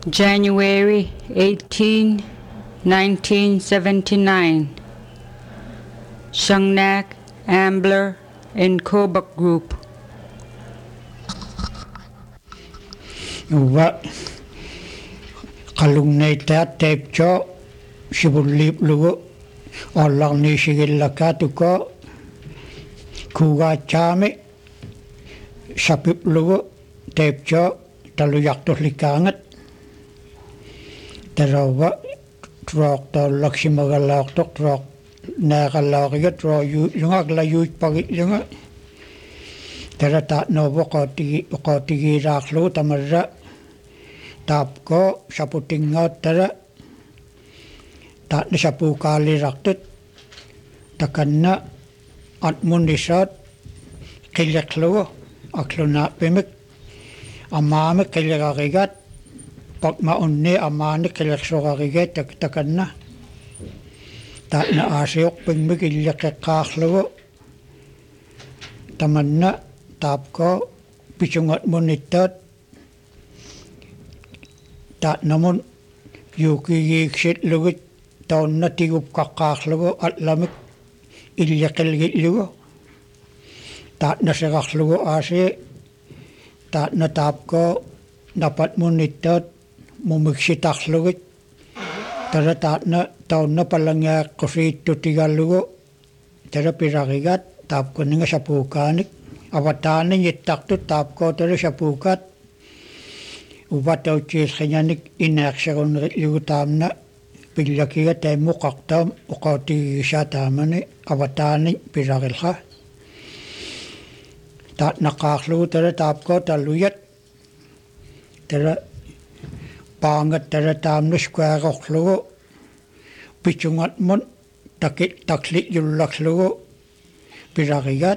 January 18, 1979. Shungnak, Ambler, and Kobuk Group. Wa kalungnay tape cho shibulip lugo Allah ni shigillaka tuko kuga chame shapip lugo tape cho taluyak to likangat tarawa trok to lakshimagalak to trok nagalak tro yungak la yuj pagi yunga tarata no qati rakhlu tamarra tapko shaputinga tara ta shapu kali raktut takanna atmunisat kilaklu akluna pemek amame kilagagat pakma unne amane kilaksogagat takanna ta na asyok pemek kilakaklu tamanna tapko pichungat monitat ta namun yuki yiksit lugut taon na tigup kakaklugo at lamik ilyakilgit lugo ta nasakaklugo ase ta natapko dapat monitat mumiksitaklugut tara ta na taon na palangyak kusit tutigalugo tara pirakigat tapko nga sapukanik awatanin yitakto tapko tara sapukat ubataw chis kanyanik inaksaron yutamna pilakiga temu kaktam ukati shatamani awatani pirakilha ta nakaklu tara tapko taluyat tara pangat tara tamna skwagoklu pichungat mon takit taklit yulaklu pirakigat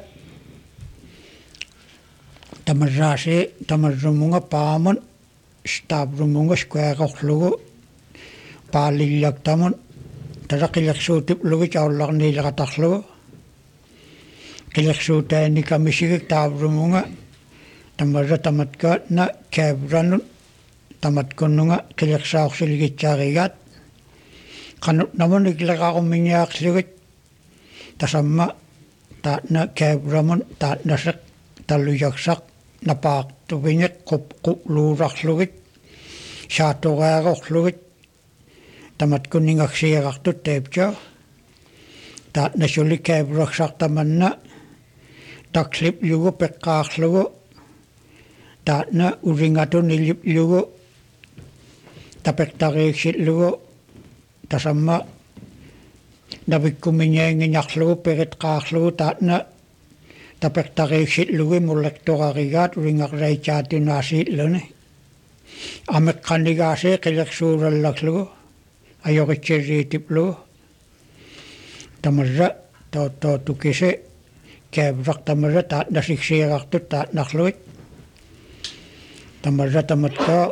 tamarase tamarrumunga pamon stabrumunga skwagoklu palilak tamon tarakilak sutip lugi chawlak nilakataklu kilak sutani kamisigik tabrumunga tamarra tamatka na kebranun tamatkununga kilak sauksilgit chagigat kanut namon iklakakuminyak sigit tasamma ta na kebramon ta nasak taluyaksak napak tubinyat kup lurak lugit syatogagok lugit tamat kuningak siyagak tu tepcha ta nasulik kebraksak tamanna taklip lugo pekak lugo ta na uringatu nilip lugo tapek takiksit lugo tasamma nabik kuminyengin lugo peket kak lugo ta na tapek takiksit lugo mulek tokakigat uringak raichati nasit lune amek kanigase kilek suralak lugo ayok cherritip lugo tamarra to tukise kebrak tamarra ta nasiksiyagak tu ta nakluit tamarra tamatko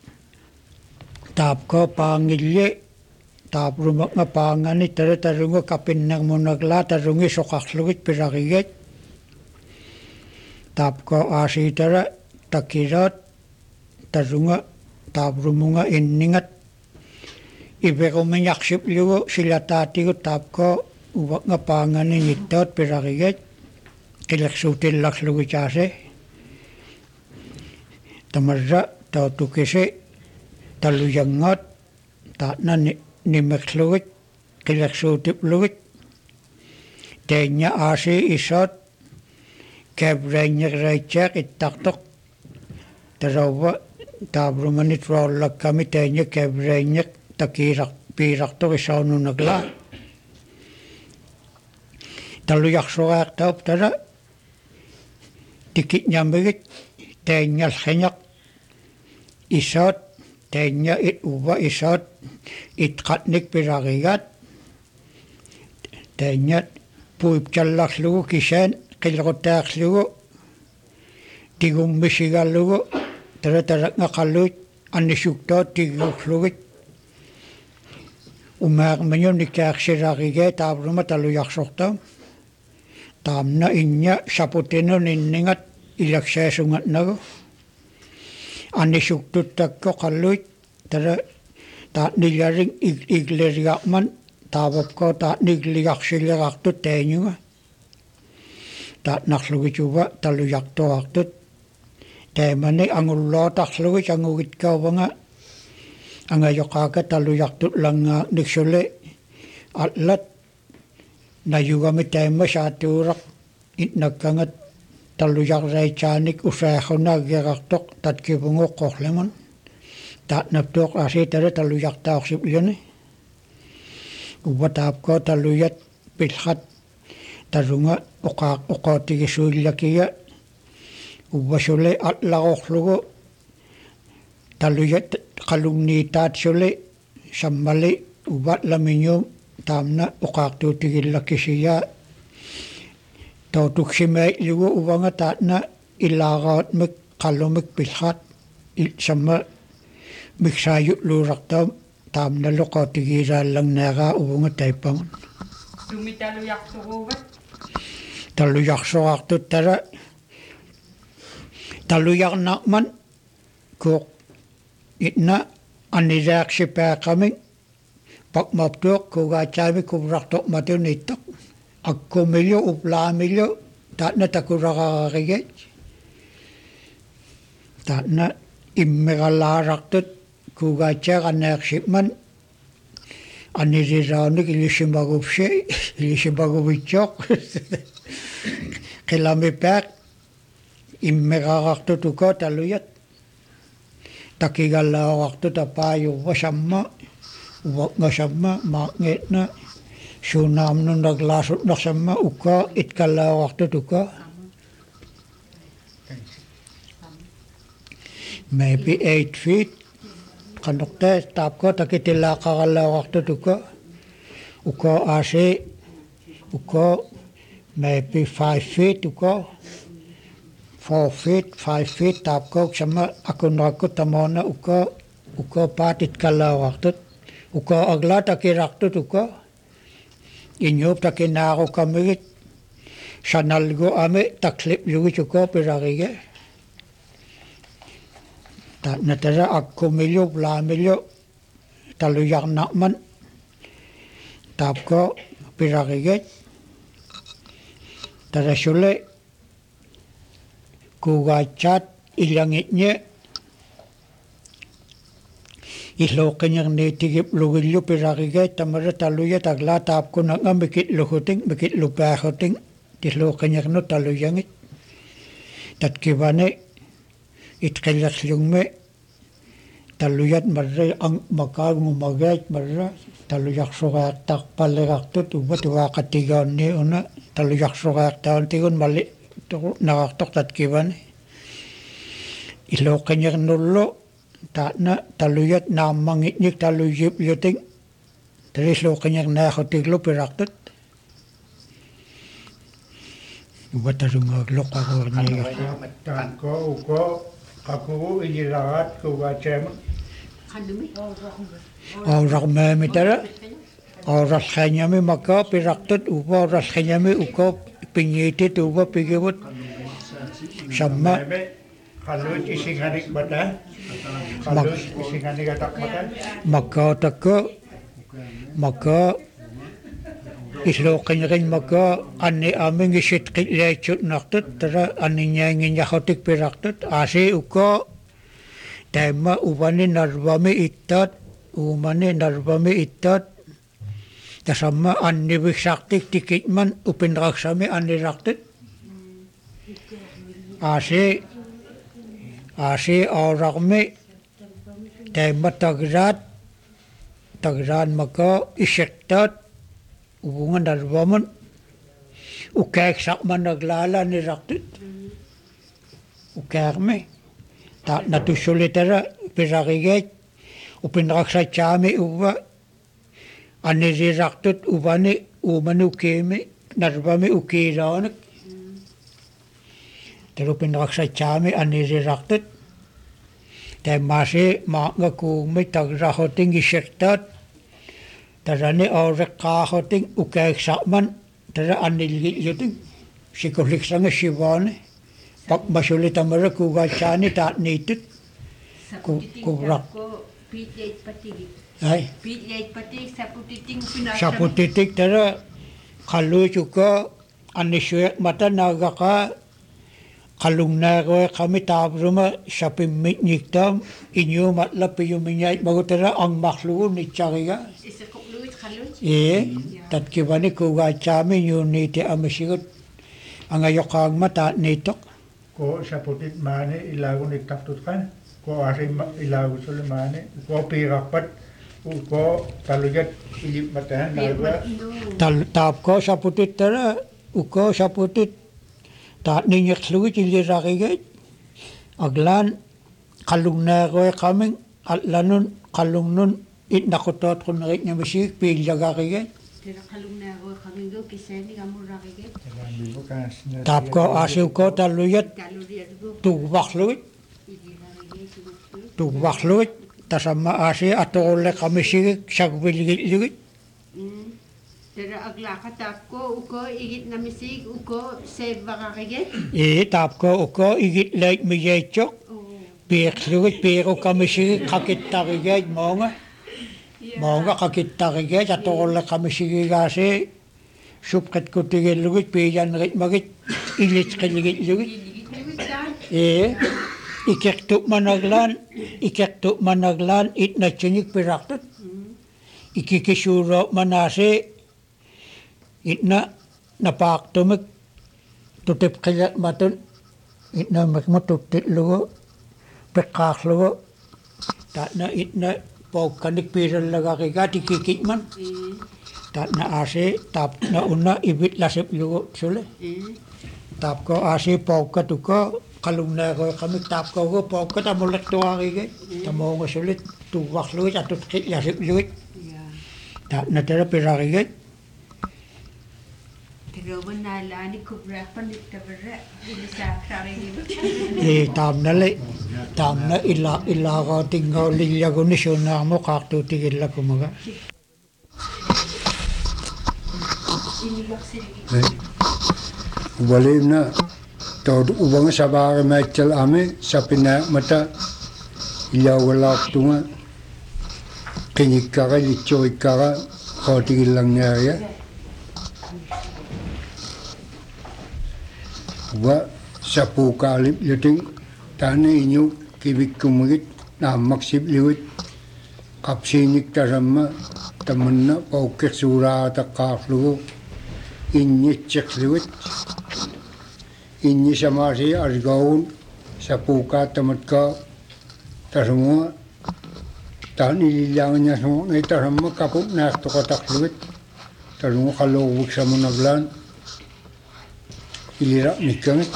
tapko pangilye taprumak nga pangani tara tarungo kapinang munagla tarungi sokakluit pirakiget tapko asitara takirat tarunga taprumunga inningat ibekominyaksip lugo sila tatigo tapko ubak nga pangani nitot pirakiget kilaksutil lakslugo chase tamarra tautukise taluyangat ta na nimekslugot kilaksutip lugot tenya asi isot kebrenya raichak itaktok tarawa tabrumanit rollak kami tenya kebrenya takirak pirak to isaunu nagla taluyak sogak taup tara tikit nyambegit tenya khenyak isot tenya it uba isot it katnik pirakigat tenya puip challak lugo kisen kilgotak lugo tigum bisigal lugo tara ngakalut anisukto tiguk lugit umak menyon nikak sirakigat tabruma taluyak soktam tamna inya saputeno ninningat ilaksesungat nago anisuk tutak ko kaluit tara ta nilaring igleriakman taavapko ta nigliarsilerartut taanyunga ta narlugitua talujartoartut taamani angullootarlugit angugitkauvanga angajoqaaka talujartut langaa niksule atlat najugami taamma saatuuraq itnakkangat talujarreichaanik usaaxunaagerartoq tatkivungoqqorlamun taatnaptuoq asiitara talujartaorsipliuni uwataapko taluyat pilhat tarunga oqaatigisuillakiga uwasule atlaqorlugu taluyat qalunniitaatsule sammali uvatlamiñuum taamna oqaartuutigillakisiyaa tautuksimaillugu uvanga taatna ilaaraatmik qallumik pilhat samma miksaayutluurartaam taamna loqaatigiisaallangnaagaa uvunga taippamun Tumitaluyaqturuvat. talujarsoartut tara talujarnaqman kuuq itna annisaaqsipaaqamik pakmaptuoq kuugaatsaami kuvrartoqmatuniittaq akkumillu uplaamillu taatna takuraqararigat taatna immiqalaarartut kuugaatsaaqanneeqsipman annisiraanik illisimaguvitsoq qilamipaaq immiqarartut uko taluyat takigallaorartut apaayurva samma uaqngasamma maaqngeetna suunaamnunaglaasutnersamma uka itkallaorartut uka maybe 8 feet qanokta taapko takitilaaqarallaorartut uka aase uka maybe 5 feet uka 4 feet 5 feet taapko samma akunrakku tamoona uka paat itkallaorartut uka agla takirartut uka inyup takinaarukamigit sanalgu ame takliplugut uka pirarige taatnatara akkumillu plaamillu talujarnaqman taapko pirariget tarasule kuugaatsaat illangitñe illooqingerniitigipplugillu pirariget tamara taluyat agla taapkunanga mikitlupaajjuting tillooqingernu taluyangit tatkivane itqillerlugme taluyat marra makaagumagaat marra talujarsugaartarpallegartut uva tuaqatigaanni una talujarsugaartaantigun malli narartoq tatkivane illooqinngernullu taatna taluyat naammangitnik taluyipluting tarislooqinngernaaxutiglu pirartut uva tarungaagloqaruarniga taanko uko qakugu ijilaraat kuugaatsaama aurarmaamitara auralqañami maka pirartut uva auralqañami uko pingiitit uva pigivut samma qalluit isinganik bata qalluit isinganigatak bata maka islooqingerin maka anni amingisit qitlaitsutnartut tara anniñaanginñaxotik pirartut aasi uko taimma uvani narvami ittaat tasamma anniviksartik tikitman upinraksami annirartut aasi aurarmi taimma tagraan maka isektaat uvunga narvamun ukaaksaqmanaglaala nirartut ukaarmi taatnatussulitara pirarigaat upinraksatsaami uva annirirartut uvani uumani ukiimi narvami ukiilaanik tarupinraksatsaami annirirartut taimmaasi maaqnga kuummi tagrahhoting isektaat tarani aureqqaaxoting ukaaksaqman tara annilgilluting sikulliksanga sivaani pakmasuli tamara kuugaatsaani taatniittut kuvraq Pijat patigi. Ay, Pijat patig saputiting pinasa. sa putitik tara kalu juga aniswe mata naga ka kalung na ko kami tabruma sa pimit niktam inyo matla piyuminyay magutara ang maklu ni chariga Isa kukluit kalut. tat kibani ko ga chami yun niti amasigot ang ayokang mata nitok Ko sa putit mani ilago ni taftut kan. Ko ari ilago sul mani. Ko pirapat. Ko talugat ilip matahan naga. tap ko sa putit tara uko sa putit ta ninyak slugi chili rakiga aglan kalung na ko kaming atlanun kalung nun it nakutot kun rit nya musik piljaga kiga Tira kalung na ako kamingo kiseni kamura kige. tap ko asiu ko taluyat Kaluriat ko. tuwakluit Igira kige sumuklu. tuwakluit tasama asi atole kamisig sagbilgit Tira aglaka tap ko uko igit na misig uko save baka kige. tap ko uko igit lek mi yechok Piekluit pero kamisig kakittarigay monga monga kakittarigay atole kamisig gasi supkat kutigilugit piyan rit magit ilit kaligit ikektuk managlan itnachinik piraktut ikikisuro manase itna napaktumik tutip kayat matun itna magmatutit lugo pekak lugo tak na itna pogkanik piral laga kigati kikitman tak na ase tap na una ibit lasip lugo sule tap ko ase pogkat uko kalung na ko kami tap ko pogkat amulek tuwari ke tamo ko sulit tuwak lugo atut kit lasip lugo tak na tera pirari ke Pero manala ni kubra panit kabra. Hindi sa kari tam na ila ko tinggaw liya ko ni suna mo kaktu tigil la kumaga Ubalim na tawd ubang sabare machal ame sapina mata ilaw walak tunga kinikara lichoikara kotigil lang niya wa sapu kalip yuting tani inyo kibik kumagit na maksib liwit kapsinik taramma tamanna paukik surata kaklugo inyi cek liwit inyi samasi argaun sapuka tamatka taramma tani lilangnya semua ngay taramma kaput nak tokotak liwit taramma kalawag sa munaglan ilira nikangit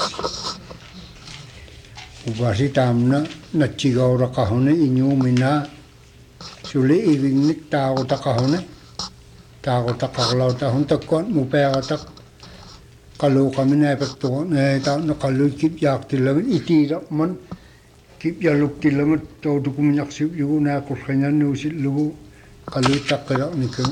ubasi tamna nachigaw ra kahone inyo mina suli ibingnik tao ta kahone tao ta kaklaw ta hun takon mupaya tak kalu kami na epekto na ta na kalu kip yak tilang itira man kip yaluk tilang to dukum yaksip yu na kuskanya nusit lu kalu takra nikang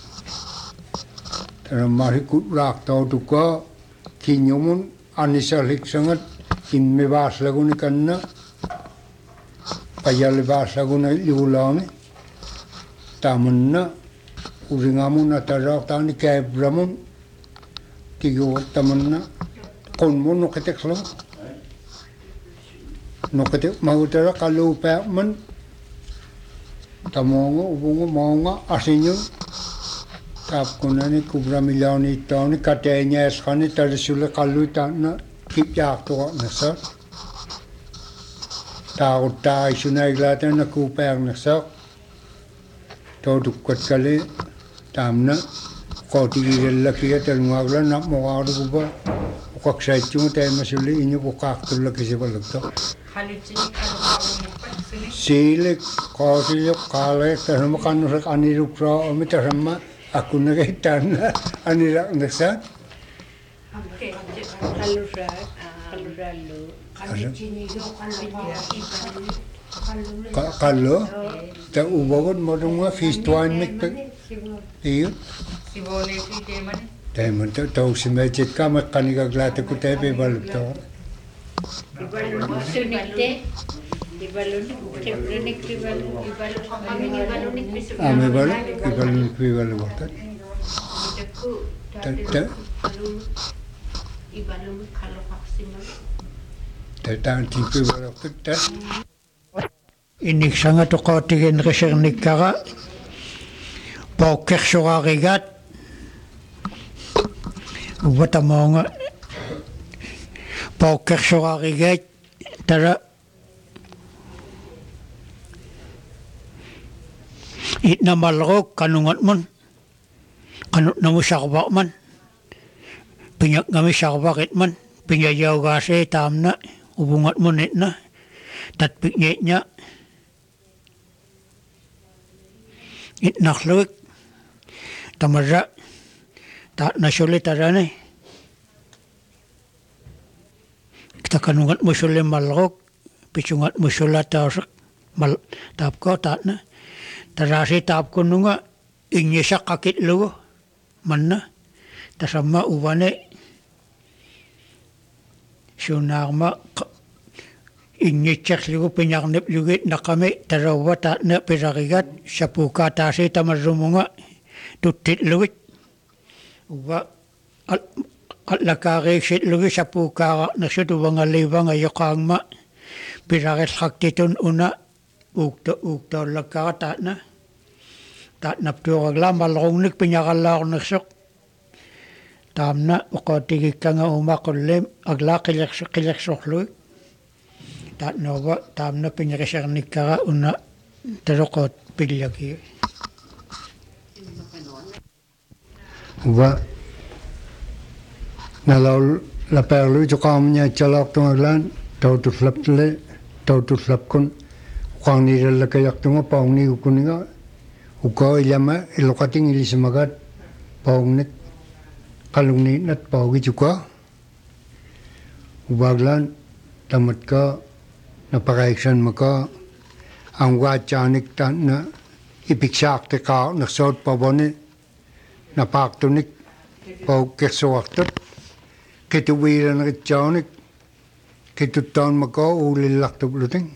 taramari kut rak tao duka kinyomun anisalik sangat kimme bas lagu ni kanna payal bas lagu na liulame tamunna uringamun atarak tani kabramun tigo tamunna konmun noketek lo noketek mahutara kalau pekman tamongo ubungo monga asinyo tap kunani kubra milioni toni katenya eskani tarisule kaluta na kipyak to na sa ta isuna iglata na kupang na sa to dukkat kale tamna koti gilla kiya telmagla na mawadu kuba ukaksay chung tay masuli inyo ukak tulak kasi balagto sile koti yung kale tanong makanusak anirupra o mitarama aku nagitan anirak nasa kalau ta ubagon mo dong fistuan mik iyo teman tu tahu si macet kamat kaniga glata ku tepe baluk to ibalun pibalu watat. Tatan pibalu watat. Inik sanga toqaatigen resernikkara paukkersorarigat watamonga paukkersorarigat tara itnamalrok kanungatmun kanut namusarvaqman pinyak ngami sarvaqitman pinyayawgase tamna ubungatmun itna tatpiknya itnakhluik tamarra ta nasuli tarane kita kanungat musuli malrok pichungat musula tausak mal tapko tatna tarasi tapko nunga ingyesak kakit lugo manna tasama uwane sunarma ingyesak lugo pinyarnip lugit nakame tarawa tatna piragigat sapuka tasi tamarumunga tutit lugit uwa lakari sit lugit sapuka nasut uwangalibanga yokangma piragit haktitun una ukto lakara tatna pturagla malrongnik pinyagallarniksok tamna uqatigikanga umaqullem agla qillersorluik tatnova tamna pinyaresernikkara una taroqot pillaki Uwa nalaul la perlu jokamnya calak tunglan tautuslap kun qangni la kayak tunga paungni ukuninga uko ilama ilokating ilismagat paungnik kalungni nat paugi juga ubaglan tamat ka napakaiksan maka ang wachanik tan na ipiksak te ka naksot pabone napaktunik pau keswaktot ketuwiran kitchanik ketutan maka ulilak tubluting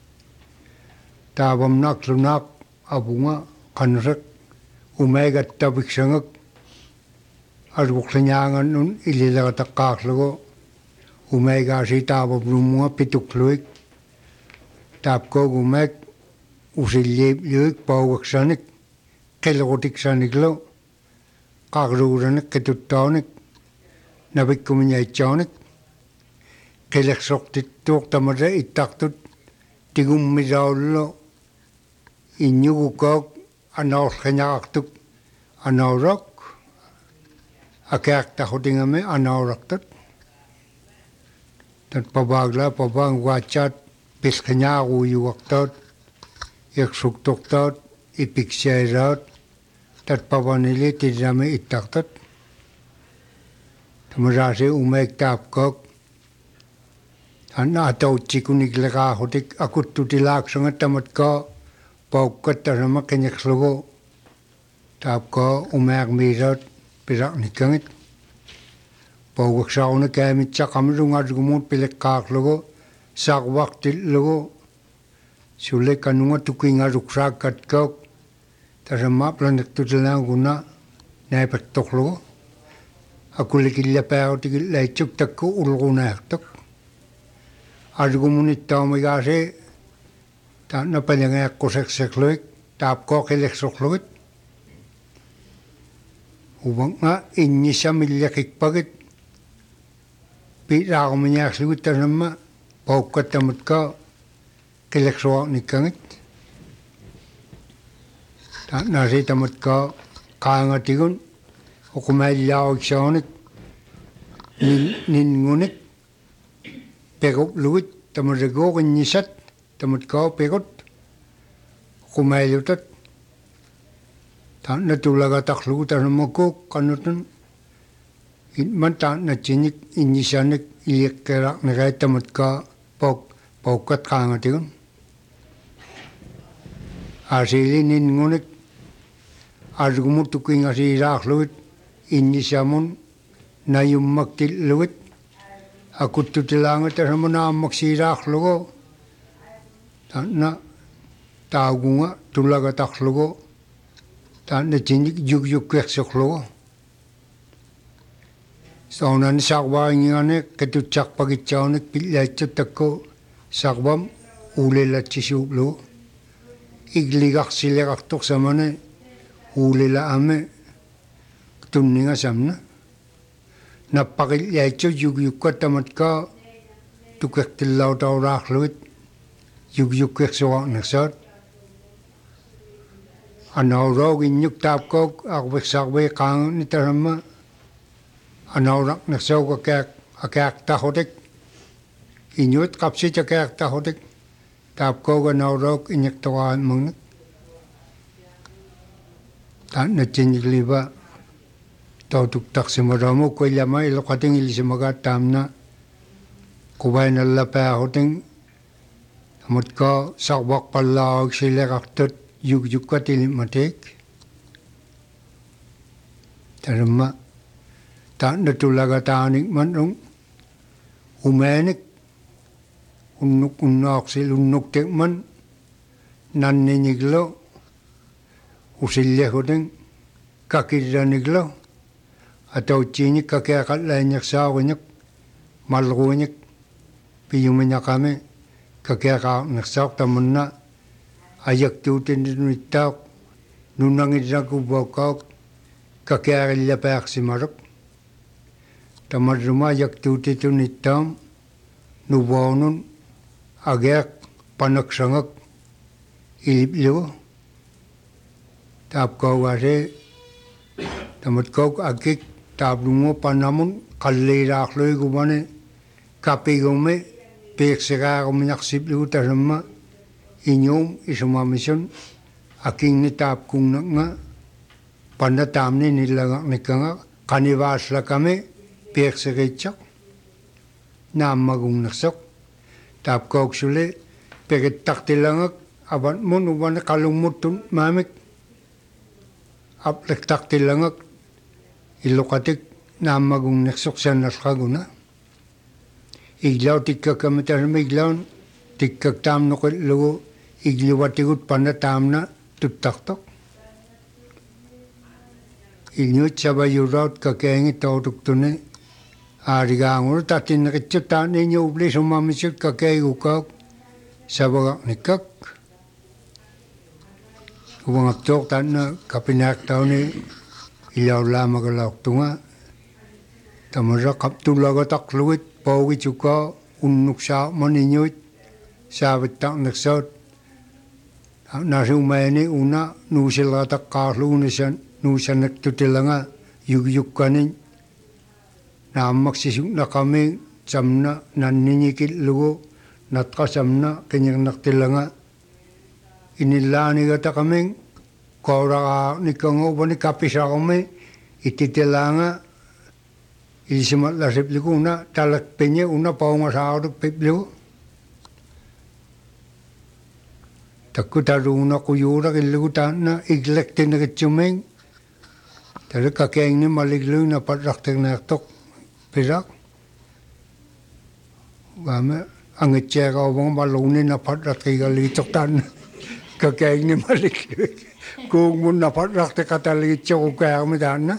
tabam naklunak abunga kanrek umegat tabiksangak arwuklanyangan nun ililakatakaklugo umega si tabab lumunga pitukluik tapko gumek usilyip yuik pawaksanik kelotik saniklo kagruranik ketutanik nabikkuminyaitsanik keleksoktit tuoktamare ittaktut tigummidaullo inyugukok anaulkanyaktuk anaurak akeaktahutingame anauraktat tat pabagla pabang wachat piskanyagu yuwaktot yaksuktuktot ipiksairat tat pabanili tidame ittaktat tamarasi umek tapkok anna tautsikunik lakahutik akuttutilak sangat tamatka paukat tasama kenyaksugo tapko umek mirat pirak nikangit pawaksauna kamit sakamrungat gumut pilekak logo sakwaktil logo sule kanunga tukinga ruksak katkok tasama planek tutilang guna naipek tok logo akulikilla pautikil laitsuk takku ulgunaktok argumunit taumigase ta napalangak koseksekloik tapko keleksoklogit ubanga inyisa milyakikpagit piraakuminyakslugut tasama paukatamatka keleksoak nikangit ta nasi tamatka kaangatigun ukumailyaawiksaonik ningunik pegok lugut tamaragok inyisat tamatka pegot kumailutat ta natulagataklugut tasamakok kanutun itman ta nachinik inyisanik iyekkerak nagai tamatka paukat kaangatigun asili ningunik argumutuking asiraaklugut inyisamun nayummaktil lugut akuttutilangat tasamuna ammaksiraaklugo na taugunga tulaga taklugo na jinik yuk keksoklugo saunan sakwa ingane ketutsak pagitsaonek pilyatsa takko sakwam ulela chisublo igligak silekaktok samane ulela ame tunninga samna napakilyatsa yuk katamatka tukektillaw tawrakluit yuk keksokak naksat anawrog inyuk tapkok akwek kang nitarama anawrak naksaw kakak tahotek inyut kapsi kakak tahotek tapkok anawrog inyuk tawaan mungnak tan na chinik liba tautuk tak simaramu ko ilama ilokating ilisimaga tamna kubay na lapa hoting amot ka sakwak palawag sila kaktot yuk ka tilimatik tarama tak natulaga tanik manung umenik unok sil unok tekman nanniniglo usilya hodeng kakiraniglo atau cinik kakiakat lainyak sawanyak malgunyak piyumanya kami kakiakat naksak tamunna ayak tutin nitak nunangin ragu bokok kakiarilla paak simarok tamadruma ayak tutin nitam nubonun agak panaksangak ilipliwo tapkau wase tamadkau agik tablungo panamun kallirakloy gumane kapigume peksega gumanyaksipliwo tarama inyong isumamisyon aking nitap kung nga panatam ni nilagak ni kanga kanibasla kami peksegitsak na magung naksok tap kog suli pegitak tilangak aban mo nuban kalumutun mamik aplektak tilangak ilokatik na magung naksok sa naskaguna iglaw tikka kami tarama iglaw tikkak tam nukit lugo igliwatigut panatamna tuttaktok inyut sabayurat kakengi tautuktune arigangur tatin nakitsutan ninyo ubli sumamisut kakegukak sabagak nikak ubangaktok tan na kapinak tau ni ilaw lama kalak tunga tamara kaptulaga takluit pawit suka unnuksa maninyut sabit tak naksat nasumani una nusilata kahlu nusanak tutilanga yuk-yukkanin namak sisuk na kami samna nanninyikit lugo natka samna kenyang naktilanga inilani gata kaming kora nikango bani kapisa kami ititilanga ilisimat lasip ligo una talak penye una paungasawad pipligo takutaruna kuyura kilugutan na iglektin na kitsumeng tala kakeng ni maliglu na patraktek na tok pirak wame angitsega obong baluni na patraktek kalitok tan kakeng ni maliglu kung mun na patraktek katalitok kaya kumitan na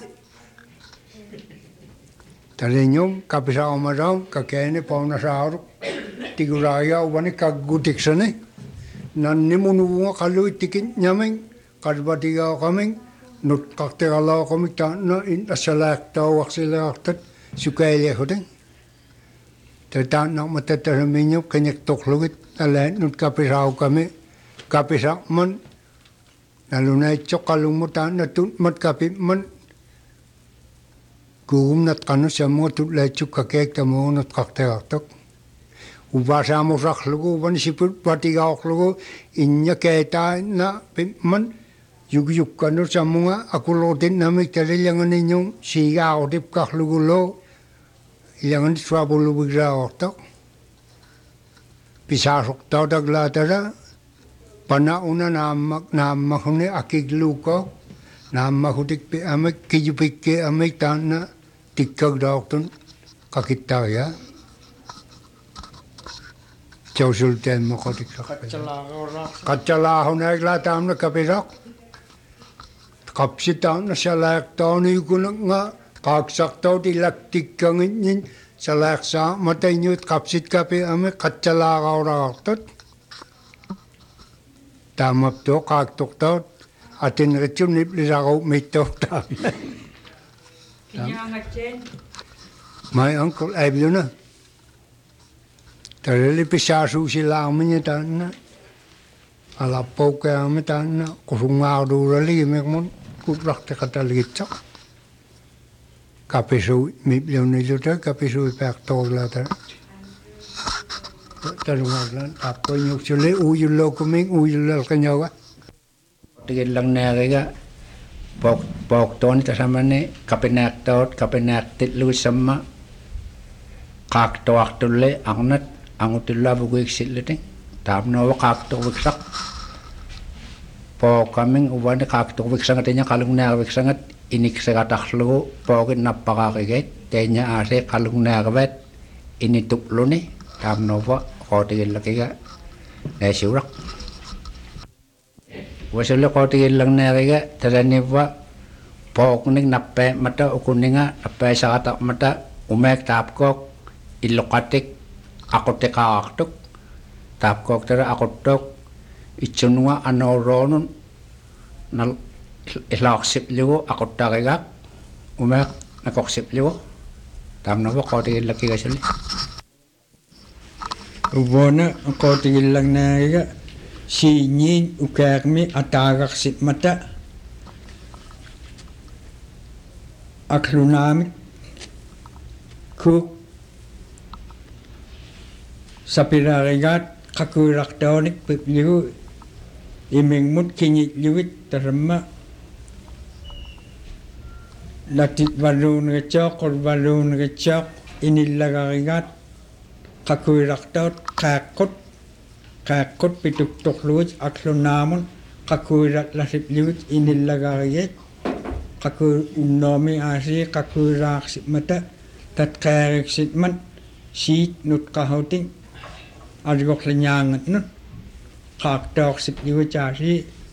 tala nyom kapisa omadam kakeng ni paunasawad tiguraya ubani kagutik sani nan ni mununga kalu tikin nyameng kadbatiga kameng not kakte kalau kami tak na in asalak tau waksilak tat sukai hodeng tetan nak mata terminyo kenyak tok lugit ala not kapisau kami kapisak man nalunai cok kalung mutan na tut mat kapit man gum nat kanu samo tut lai cuk kakek tamo not kakte tok ubasa mo raklugo ban siput patiga oklugo inya keta na man yuk kanu samunga akulotin namik terilangan inyong siga odip kaklugo lo ilangan swabulu bigra oktok pisasok tau daglatara pana una namak hune akigluko namak hudik pe amek kijupik ke amek tanna tikkag daoktun kakita ya Jausulteen mokotik. Katsalahon egla taamna kapirak. Kapsitaan salaaktaan yukunanga kaaksaaktaut ilaktikkangin salaaksaa matainyut kapsit kapi ame katsalaagauraartut. Taamapto kaaktuktaut atin ritsun niplisarau mittohtaan. My uncle Abluna. Tarili pisasuusilaaminen tänne. Alappoukaamme tänne. Kusungaudura liimemun kutrahtekataligitsak. Kapisui miplionilta kapisui päktoilla tänne. Tarungaudlan tappoinyukselle uujulloukumin uujullalkanyawa. Tigilang nariga pokton tasamane kapenaktit luisamma kaaktoaktulle angnat angutulla buguiksillete taamnova kaaktoviksak pokaming uwane kaaktoviksangatenya kalungnaarviksangat iniksagatarlugu pookin nappaqaaqigeet teenya aase kalungnaarvat initupluni taamnova qootigillakiga naasiuraq Wasule qootigilang naariga talanivva pooknik nappe mata ukuninga nappe sagata mata umek taapkook illuqatik aqutiqaartuk taapkook tara aquttook itsununga anooroonun nal ilaaqsipligu aquttaqigaq umek nakoqsipligu taamnava qootigillakigasuli Uvona qootigilang naariga Sinyin ukaarmi ataaqarsit mata aklunaamik kuk sapilarigaat qakuilaqtoonik pipligu imingmut kingitlugit taramma latit valuunigitsoq qulvaluunigitsoq inillagarigaat qakuilaqtoot qaaqqut pituktorluut aklunaamun qakuilat lasipliut inillagariget qaku unnomi aasi qakuilaarsitmata tatqaariksitman siit nutqahutin algorlinyaangatnut qaaqtoorsipliut aasi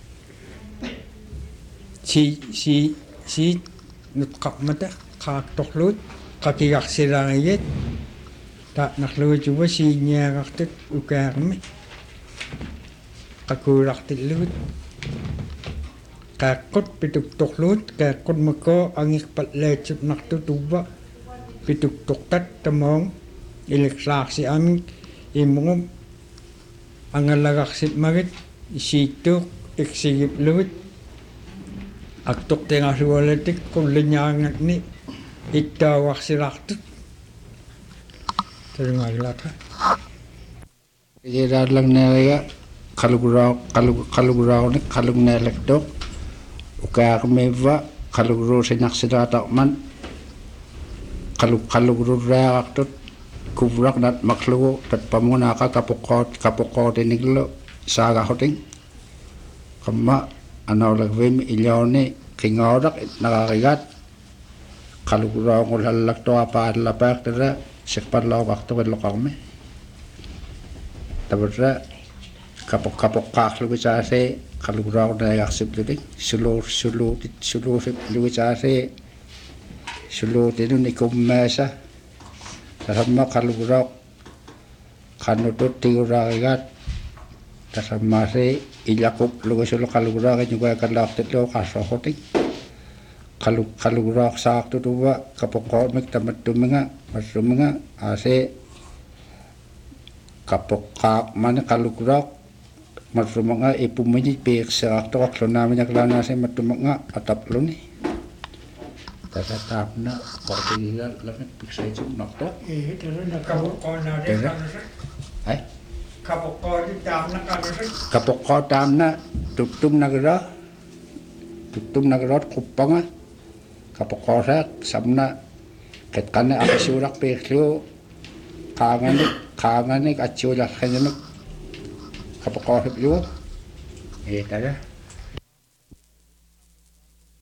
siit nutqarmata qaaqtorluut qakigarsilariget taanarluutuva siinniagartut ukaarmi qakuulartillugut qaaqqut pituktorluut qaaqqut makoo angirpallaatsup tuva pituktortat tamoong iliksaarsi amin imungum angalagarsit isiittuuq iksigiplugut aktortingasualatik qullinyaangatni ittaawarsilartut tarungailata Iraadlang nariga kaluguraunik kalugnaalaktoq ukaarmiva kaluguruusinarsilaataqman kalugururraaqartut kuvraqnat maklugu tatpamunaaqa kapoqqootiniglu saagahuting qamma anaulagvim ilyauni qingauraq naqarigaat kaluguraungulhallaktoa paallapaaqtara sikparlauqartuqilloqarmi tabra kapok lugisaase kaluguraunaagarsipluni suluusip lugisaase suluutinun ikummaasa tasamma kalugurauq qannutut tiguraarigaat tasammaase ilaqup lugisulu kaluguraaqi ñugaakallaartilluo qarsoorrutik kaluguraaq saartutuva kapoqqoormik tamattuminga massuminga aase kapokkaaq mani kaluguraaq matrumanga ipumini piiqsiaqtoq lunaamiñaklaanaase mattumanga atapluni tatataapna qortigila lamik piksaisunarto ai kapoqqoo taamna tuttumnagiroot quppanga kapoqqoosaaq samna qetqanna aqisuuraq piiqliu qaanganik atsiularqanimik kapoqqoosiplugu tada